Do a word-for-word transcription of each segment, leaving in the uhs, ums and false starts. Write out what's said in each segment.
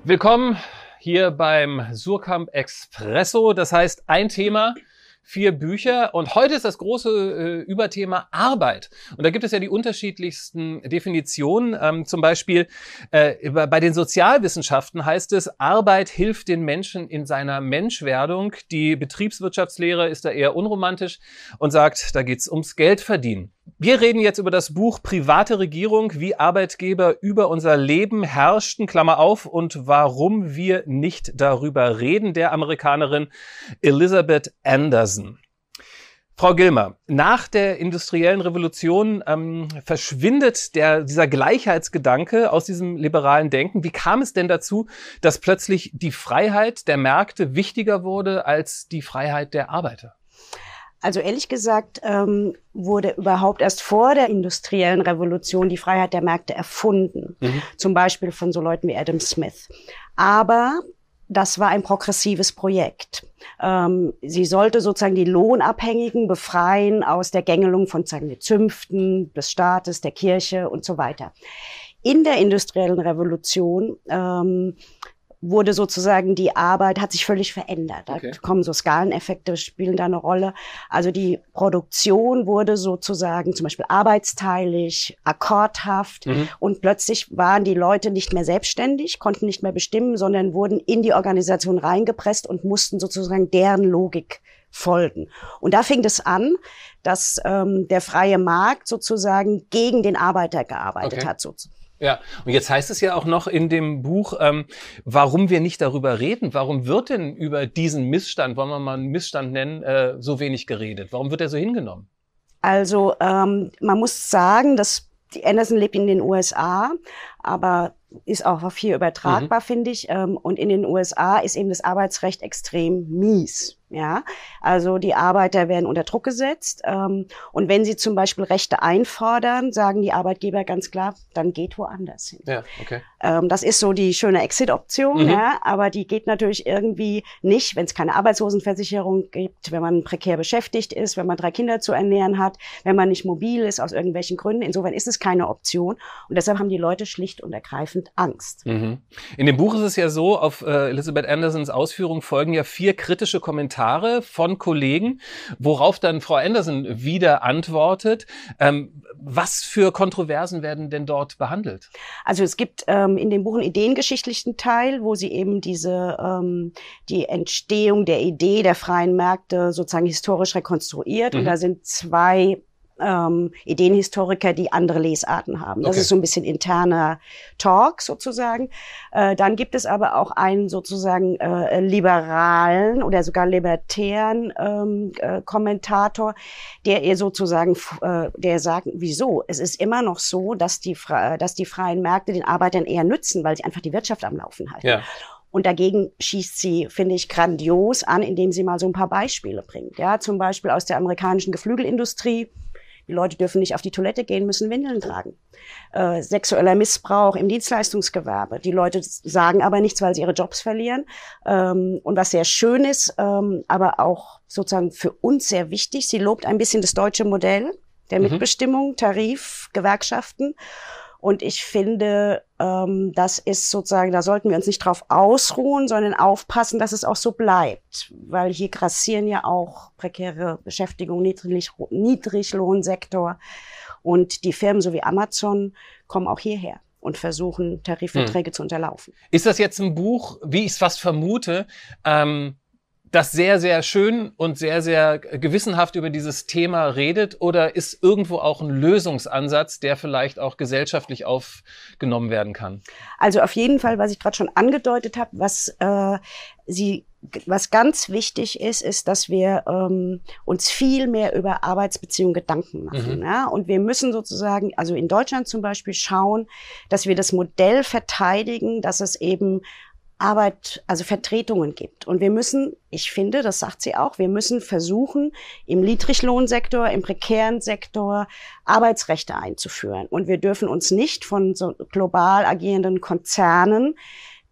Willkommen hier beim Suhrkamp Expresso. Das heißt, ein Thema, vier Bücher. Und heute ist das große äh, Überthema Arbeit. Und da gibt es ja die unterschiedlichsten Definitionen. Ähm, zum Beispiel äh, bei den Sozialwissenschaften heißt es, Arbeit hilft den Menschen in seiner Menschwerdung. Die Betriebswirtschaftslehre ist da eher unromantisch und sagt, da geht's ums Geldverdienen. Wir reden jetzt über das Buch Private Regierung, wie Arbeitgeber über unser Leben herrschten, Klammer auf, und warum wir nicht darüber reden, der Amerikanerin Elizabeth Anderson. Frau Gilmer, nach der industriellen Revolution ähm, verschwindet der, dieser Gleichheitsgedanke aus diesem liberalen Denken. Wie kam es denn dazu, dass plötzlich die Freiheit der Märkte wichtiger wurde als die Freiheit der Arbeiter? Also ehrlich gesagt ähm, wurde überhaupt erst vor der industriellen Revolution die Freiheit der Märkte erfunden. Mhm. Zum Beispiel von so Leuten wie Adam Smith. Aber das war ein progressives Projekt. Ähm, sie sollte sozusagen die Lohnabhängigen befreien aus der Gängelung von, sagen wir, Zünften, des Staates, der Kirche und so weiter. In der industriellen Revolution ähm, wurde sozusagen die Arbeit, hat sich völlig verändert. Da okay. kommen so Skaleneffekte, spielen da eine Rolle. Also die Produktion wurde sozusagen zum Beispiel arbeitsteilig, akkordhaft mhm. und plötzlich waren die Leute nicht mehr selbstständig, konnten nicht mehr bestimmen, sondern wurden in die Organisation reingepresst und mussten sozusagen deren Logik folgen. Und da fing es an, dass ähm, der freie Markt sozusagen gegen den Arbeiter gearbeitet okay. hat. Sozusagen. Ja, und jetzt heißt es ja auch noch in dem Buch, ähm, warum wir nicht darüber reden. Warum wird denn über diesen Missstand, wollen wir mal einen Missstand nennen, äh, so wenig geredet? Warum wird er so hingenommen? Also ähm, man muss sagen, dass die Anderson lebt in den U S A, aber ist auch auf hier übertragbar, mhm. finde ich. Ähm, und in den U S A ist eben das Arbeitsrecht extrem mies. Ja, also die Arbeiter werden unter Druck gesetzt. Ähm, und wenn sie zum Beispiel Rechte einfordern, sagen die Arbeitgeber ganz klar, dann geht woanders hin. Ja, okay. Ähm, das ist so die schöne Exit-Option, mhm. ja, aber die geht natürlich irgendwie nicht, wenn es keine Arbeitslosenversicherung gibt, wenn man prekär beschäftigt ist, wenn man drei Kinder zu ernähren hat, wenn man nicht mobil ist aus irgendwelchen Gründen. Insofern ist es keine Option. Und deshalb haben die Leute schlicht und ergreifend Angst. Mhm. In dem Buch ist es ja so, auf äh, Elizabeth Andersons Ausführung folgen ja vier kritische Kommentare von Kollegen, worauf dann Frau Anderson wieder antwortet. Ähm, was für Kontroversen werden denn dort behandelt? Also es gibt ähm, in dem Buch einen ideengeschichtlichen Teil, wo sie eben diese ähm, die Entstehung der Idee der freien Märkte sozusagen historisch rekonstruiert. Mhm. Und da sind zwei Ähm, Ideenhistoriker, die andere Lesarten haben. Das okay. ist so ein bisschen interner Talk sozusagen. Äh, dann gibt es aber auch einen sozusagen äh, liberalen oder sogar libertären ähm, äh, Kommentator, der ihr sozusagen, äh, der sagt, wieso? Es ist immer noch so, dass die, dass die freien Märkte den Arbeitern eher nützen, weil sie einfach die Wirtschaft am Laufen halten. Ja. Und dagegen schießt sie, finde ich, grandios an, indem sie mal so ein paar Beispiele bringt. Ja, zum Beispiel aus der amerikanischen Geflügelindustrie. Die Leute dürfen nicht auf die Toilette gehen, müssen Windeln tragen. Äh, sexueller Missbrauch im Dienstleistungsgewerbe. Die Leute sagen aber nichts, weil sie ihre Jobs verlieren. Ähm, und was sehr schön ist, ähm, aber auch sozusagen für uns sehr wichtig, sie lobt ein bisschen das deutsche Modell der Mitbestimmung, mhm. Tarif, Gewerkschaften. Und ich finde, ähm, das ist sozusagen, da sollten wir uns nicht drauf ausruhen, sondern aufpassen, dass es auch so bleibt. Weil hier grassieren ja auch prekäre Beschäftigung, Niedrig Niedriglohnsektor. Und die Firmen so wie Amazon kommen auch hierher und versuchen, Tarifverträge hm. zu unterlaufen. Ist das jetzt ein Buch, wie ich es fast vermute, ähm das sehr, sehr schön und sehr, sehr gewissenhaft über dieses Thema redet, oder ist irgendwo auch ein Lösungsansatz, der vielleicht auch gesellschaftlich aufgenommen werden kann? Also auf jeden Fall, was ich gerade schon angedeutet habe, was äh, sie was ganz wichtig ist, ist, dass wir ähm, uns viel mehr über Arbeitsbeziehungen Gedanken machen. Mhm. Ja? Und wir müssen sozusagen, also in Deutschland zum Beispiel, schauen, dass wir das Modell verteidigen, dass es eben Arbeit, also Vertretungen gibt. Und wir müssen, ich finde, das sagt sie auch, wir müssen versuchen, im Niedriglohnsektor, im prekären Sektor Arbeitsrechte einzuführen. Und wir dürfen uns nicht von so global agierenden Konzernen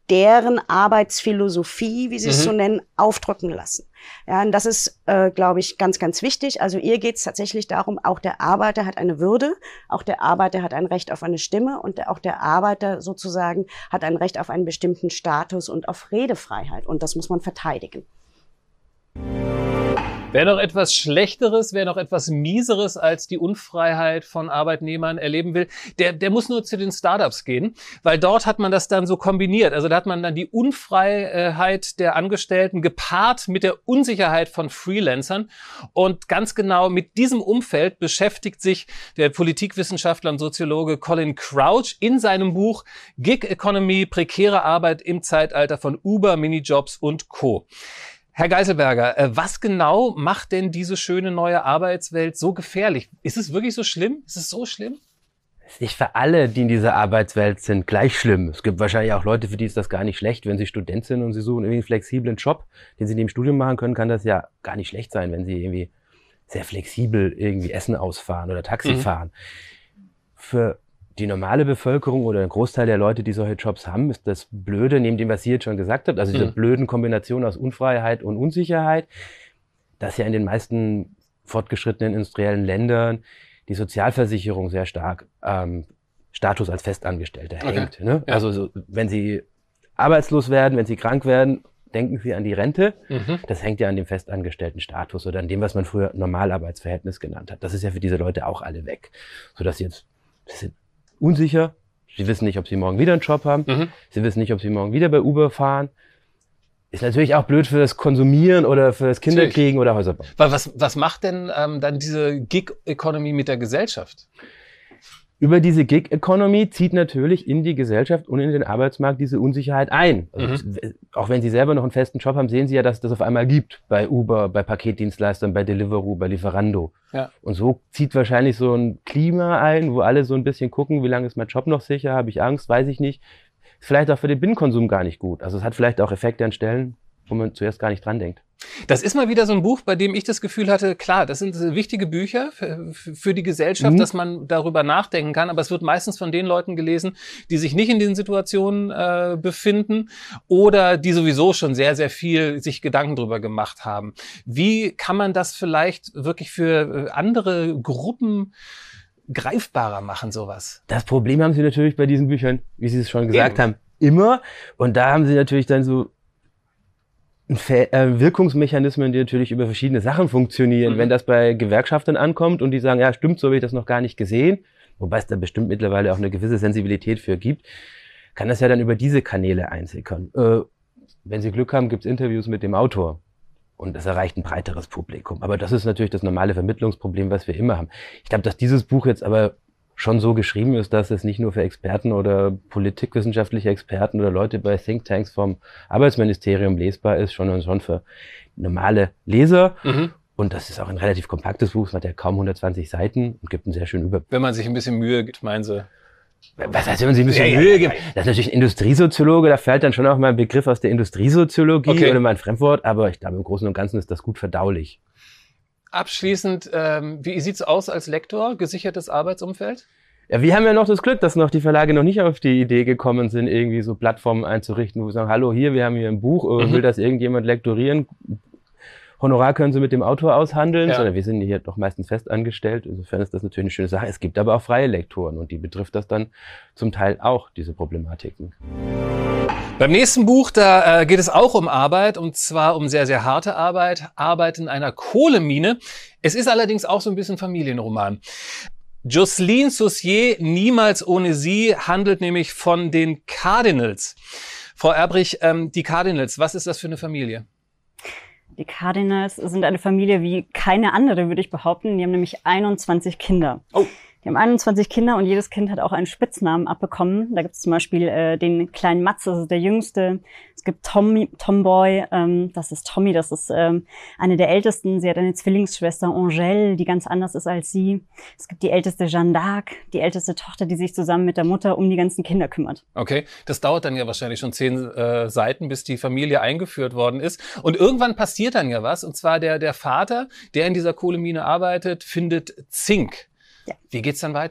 deren Arbeitsphilosophie, wie sie es Mhm. so nennen, aufdrücken lassen. Ja, und das ist, äh, glaube ich, ganz, ganz wichtig. Also ihr geht es tatsächlich darum, auch der Arbeiter hat eine Würde, auch der Arbeiter hat ein Recht auf eine Stimme und der, auch der Arbeiter sozusagen hat ein Recht auf einen bestimmten Status und auf Redefreiheit. Und das muss man verteidigen. Wer noch etwas Schlechteres, wer noch etwas Mieseres als die Unfreiheit von Arbeitnehmern erleben will, der, der muss nur zu den Startups gehen, weil dort hat man das dann so kombiniert. Also da hat man dann die Unfreiheit der Angestellten gepaart mit der Unsicherheit von Freelancern. Und ganz genau mit diesem Umfeld beschäftigt sich der Politikwissenschaftler und Soziologe Colin Crouch in seinem Buch Gig Economy, prekäre Arbeit im Zeitalter von Uber, Minijobs und Co. Herr Geiselberger, was genau macht denn diese schöne neue Arbeitswelt so gefährlich? Ist es wirklich so schlimm? Ist es so schlimm? Es ist nicht für alle, die in dieser Arbeitswelt sind, gleich schlimm. Es gibt wahrscheinlich auch Leute, für die ist das gar nicht schlecht. Wenn sie Student sind und sie suchen irgendwie einen flexiblen Job, den sie neben dem Studium machen können, kann das ja gar nicht schlecht sein, wenn sie irgendwie sehr flexibel irgendwie Essen ausfahren oder Taxi mhm. fahren. Für die normale Bevölkerung oder ein Großteil der Leute, die solche Jobs haben, ist das Blöde, neben dem, was Sie jetzt schon gesagt habt, also diese mhm. blöden Kombination aus Unfreiheit und Unsicherheit, dass ja in den meisten fortgeschrittenen industriellen Ländern die Sozialversicherung sehr stark ähm, Status als Festangestellter okay. hängt. Ne? Ja. Also so, wenn Sie arbeitslos werden, wenn Sie krank werden, denken Sie an die Rente. Mhm. Das hängt ja an dem festangestellten Status oder an dem, was man früher Normalarbeitsverhältnis genannt hat. Das ist ja für diese Leute auch alle weg. Sodass Sie jetzt das sind unsicher. Sie wissen nicht, ob sie morgen wieder einen Job haben. Mhm. Sie wissen nicht, ob sie morgen wieder bei Uber fahren. Ist natürlich auch blöd für das Konsumieren oder für das Kinderkriegen oder Häuserbau. Was, was macht denn ähm, dann diese Gig-Economy mit der Gesellschaft? Über diese Gig-Economy zieht natürlich in die Gesellschaft und in den Arbeitsmarkt diese Unsicherheit ein. Also mhm. Auch wenn Sie selber noch einen festen Job haben, sehen Sie ja, dass es das auf einmal gibt. Bei Uber, bei Paketdienstleistern, bei Deliveroo, bei Lieferando. Ja. Und so zieht wahrscheinlich so ein Klima ein, wo alle so ein bisschen gucken, wie lange ist mein Job noch sicher, habe ich Angst, weiß ich nicht. Ist vielleicht auch für den Binnenkonsum gar nicht gut. Also es hat vielleicht auch Effekte an Stellen, wo man zuerst gar nicht dran denkt. Das ist mal wieder so ein Buch, bei dem ich das Gefühl hatte, klar, das sind wichtige Bücher für, für die Gesellschaft, mhm. dass man darüber nachdenken kann, aber es wird meistens von den Leuten gelesen, die sich nicht in den Situationen äh, befinden oder die sowieso schon sehr, sehr viel sich Gedanken drüber gemacht haben. Wie kann man das vielleicht wirklich für andere Gruppen greifbarer machen, sowas? Das Problem haben Sie natürlich bei diesen Büchern, wie Sie es schon gesagt Eben. haben, immer. Und da haben Sie natürlich dann so Wirkungsmechanismen, die natürlich über verschiedene Sachen funktionieren. Mhm. Wenn das bei Gewerkschaftern ankommt und die sagen, ja, stimmt, so habe ich das noch gar nicht gesehen, wobei es da bestimmt mittlerweile auch eine gewisse Sensibilität für gibt, kann das ja dann über diese Kanäle einsickern. Äh, wenn Sie Glück haben, gibt es Interviews mit dem Autor und das erreicht ein breiteres Publikum. Aber das ist natürlich das normale Vermittlungsproblem, was wir immer haben. Ich glaube, dass dieses Buch jetzt aber schon so geschrieben ist, dass es nicht nur für Experten oder politikwissenschaftliche Experten oder Leute bei Thinktanks vom Arbeitsministerium lesbar ist, sondern schon für normale Leser. Mhm. Und das ist auch ein relativ kompaktes Buch, es hat ja kaum hundertzwanzig Seiten und gibt einen sehr schönen Überblick. Wenn man sich ein bisschen Mühe gibt, meinen Sie? Was heißt, wenn man sich ein bisschen ja, Mühe ja, gibt? Ja, ja. Das ist natürlich ein Industriesoziologe, da fällt dann schon auch mal ein Begriff aus der Industriesoziologie okay. oder mal ein Fremdwort, aber ich glaube, im Großen und Ganzen ist das gut verdaulich. Abschließend, ähm, wie sieht's aus als Lektor? Gesichertes Arbeitsumfeld? Ja, wir haben ja noch das Glück, dass noch die Verlage noch nicht auf die Idee gekommen sind, irgendwie so Plattformen einzurichten, wo wir sagen, hallo, hier, wir haben hier ein Buch, mhm. will das irgendjemand lektorieren? Honorar können Sie mit dem Autor aushandeln, ja. sondern wir sind hier doch meistens fest angestellt. Insofern ist das natürlich eine schöne Sache. Es gibt aber auch freie Lektoren und die betrifft das dann zum Teil auch, diese Problematiken. Beim nächsten Buch, da äh, geht es auch um Arbeit und zwar um sehr, sehr harte Arbeit. Arbeit in einer Kohlemine. Es ist allerdings auch so ein bisschen Familienroman. Jocelyne Saucier, Niemals ohne sie, handelt nämlich von den Cardinals. Frau Erbrich, ähm, die Cardinals, was ist das für eine Familie? Die Cardinals sind eine Familie wie keine andere, würde ich behaupten. Die haben nämlich einundzwanzig Kinder. Oh. Die haben einundzwanzig Kinder und jedes Kind hat auch einen Spitznamen abbekommen. Da gibt es zum Beispiel äh, den kleinen Mats, das ist der Jüngste. Es gibt Tommy, Tomboy, ähm, das ist Tommy, das ist ähm, eine der Ältesten. Sie hat eine Zwillingsschwester, Angèle, die ganz anders ist als sie. Es gibt die älteste Jeanne d'Arc, die älteste Tochter, die sich zusammen mit der Mutter um die ganzen Kinder kümmert. Okay, das dauert dann ja wahrscheinlich schon zehn äh, Seiten, bis die Familie eingeführt worden ist. Und irgendwann passiert dann ja was, und zwar der, der Vater, der in dieser Kohlemine arbeitet, findet Zink. Ja. Wie geht's dann weiter?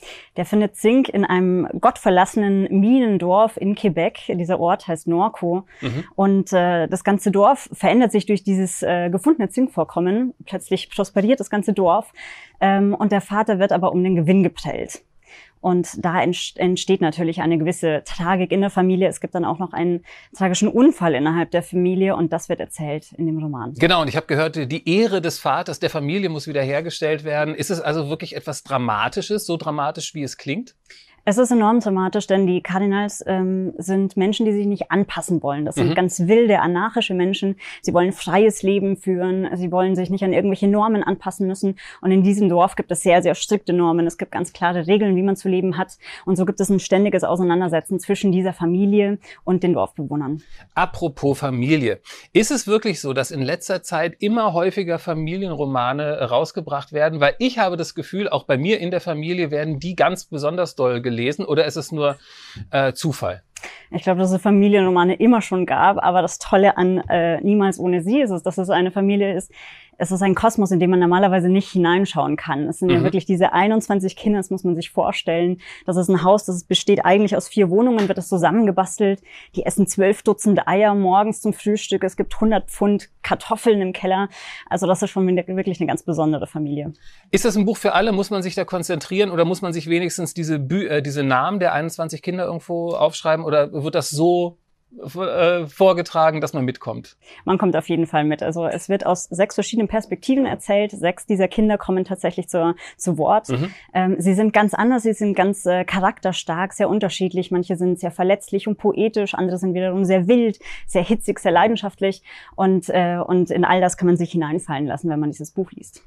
Der findet Zink in einem gottverlassenen Minendorf in Quebec. Dieser Ort heißt Norco. Mhm. Und äh, das ganze Dorf verändert sich durch dieses äh, gefundene Zinkvorkommen. Plötzlich prosperiert das ganze Dorf. Ähm, und der Vater wird aber um den Gewinn geprellt. Und da entsteht natürlich eine gewisse Tragik in der Familie. Es gibt dann auch noch einen tragischen Unfall innerhalb der Familie und das wird erzählt in dem Roman. Genau, und ich habe gehört, die Ehre des Vaters, der Familie muss wiederhergestellt werden. Ist es also wirklich etwas Dramatisches, so dramatisch, wie es klingt? Es ist enorm dramatisch, denn die Cardinals ähm, sind Menschen, die sich nicht anpassen wollen. Das sind mhm. ganz wilde, anarchische Menschen. Sie wollen freies Leben führen. Sie wollen sich nicht an irgendwelche Normen anpassen müssen. Und in diesem Dorf gibt es sehr, sehr strikte Normen. Es gibt ganz klare Regeln, wie man zu leben hat. Und so gibt es ein ständiges Auseinandersetzen zwischen dieser Familie und den Dorfbewohnern. Apropos Familie. Ist es wirklich so, dass in letzter Zeit immer häufiger Familienromane rausgebracht werden? Weil ich habe das Gefühl, auch bei mir in der Familie werden die ganz besonders doll gelesen. Lesen, oder ist es nur äh, Zufall? Ich glaube, dass es Familienromane immer schon gab, aber das Tolle an äh, Niemals ohne sie ist es, dass es eine Familie ist. Es ist ein Kosmos, in dem man normalerweise nicht hineinschauen kann. Es sind mhm. ja wirklich diese einundzwanzig Kinder, das muss man sich vorstellen. Das ist ein Haus, das besteht eigentlich aus vier Wohnungen, wird das zusammengebastelt. Die essen zwölf Dutzend Eier morgens zum Frühstück. Es gibt hundert Pfund Kartoffeln im Keller. Also das ist schon wirklich eine ganz besondere Familie. Ist das ein Buch für alle? Muss man sich da konzentrieren oder muss man sich wenigstens diese, Bü äh, diese Namen der einundzwanzig Kinder irgendwo aufschreiben oder wird das so vorgetragen, dass man mitkommt? Man kommt auf jeden Fall mit. Also es wird aus sechs verschiedenen Perspektiven erzählt. Sechs dieser Kinder kommen tatsächlich zu, zu Wort. Mhm. Ähm, sie sind ganz anders, sie sind ganz äh, charakterstark, sehr unterschiedlich. Manche sind sehr verletzlich und poetisch, andere sind wiederum sehr wild, sehr hitzig, sehr leidenschaftlich. Und, äh, und in all das kann man sich hineinfallen lassen, wenn man dieses Buch liest.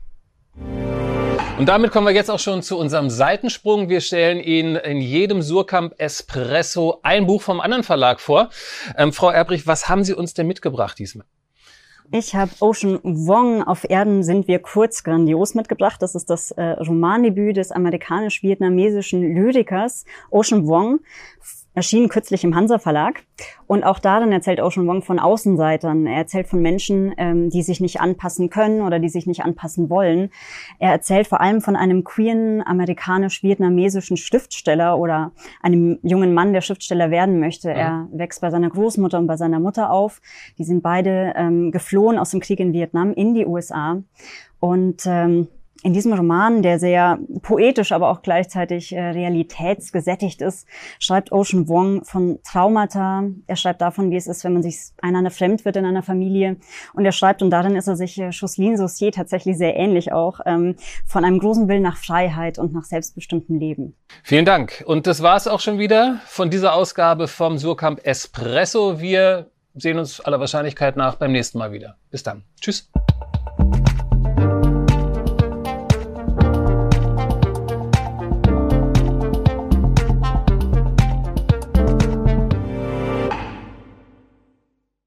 Und damit kommen wir jetzt auch schon zu unserem Seitensprung. Wir stellen Ihnen in jedem Suhrkamp Espresso ein Buch vom anderen Verlag vor. Ähm, Frau Erbrich, was haben Sie uns denn mitgebracht diesmal? Ich habe Ocean Vuong, Auf Erden sind wir kurz grandios mitgebracht. Das ist das äh, Romandebüt des amerikanisch-vietnamesischen Lyrikers Ocean Vuong. Erschien kürzlich im Hansa Verlag. Und auch darin erzählt Ocean Vuong von Außenseitern. Er erzählt von Menschen, ähm, die sich nicht anpassen können oder die sich nicht anpassen wollen. Er erzählt vor allem von einem queeren amerikanisch-vietnamesischen Schriftsteller oder einem jungen Mann, der Schriftsteller werden möchte. Mhm. Er wächst bei seiner Großmutter und bei seiner Mutter auf. Die sind beide ähm, geflohen aus dem Krieg in Vietnam in die U S A. Und ähm, in diesem Roman, der sehr poetisch, aber auch gleichzeitig äh, realitätsgesättigt ist, schreibt Ocean Vuong von Traumata. Er schreibt davon, wie es ist, wenn man sich einander fremd wird in einer Familie. Und er schreibt, und darin ist er sich äh, Jocelyne Saucier tatsächlich sehr ähnlich auch, ähm, von einem großen Willen nach Freiheit und nach selbstbestimmtem Leben. Vielen Dank. Und das war es auch schon wieder von dieser Ausgabe vom Suhrkamp Espresso. Wir sehen uns aller Wahrscheinlichkeit nach beim nächsten Mal wieder. Bis dann. Tschüss.